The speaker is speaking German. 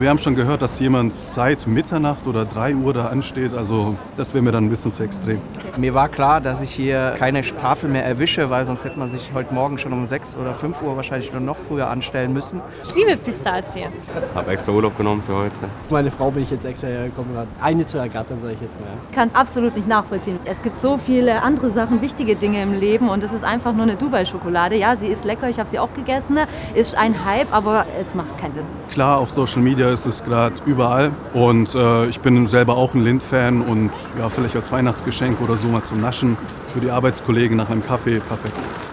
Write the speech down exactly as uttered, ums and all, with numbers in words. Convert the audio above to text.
Wir haben schon gehört, dass jemand seit Mitternacht oder drei Uhr da ansteht. Also das wäre mir dann ein bisschen zu extrem. Mir war klar, dass ich hier keine Tafel mehr erwische, weil sonst hätte man sich heute Morgen schon um sechs oder fünf Uhr wahrscheinlich nur noch früher anstellen müssen. Ich liebe Pistazien. Ich habe extra Urlaub genommen für heute. Meine Frau bin ich jetzt extra hergekommen, hat eine zu ergattern, sage ich jetzt mal. Ich kann es absolut nicht nachvollziehen. Es gibt so viele andere Sachen, wichtige Dinge im Leben und es ist einfach nur eine Dubai-Schokolade. Ja, sie ist lecker, ich habe sie auch gegessen, ist ein Hype, aber es macht keinen Sinn. Klar, auf Social Media ist es gerade überall und äh, ich bin selber auch ein Lindt-Fan und ja, vielleicht als Weihnachtsgeschenk oder so mal zum Naschen für die Arbeitskollegen nach einem Kaffee perfekt.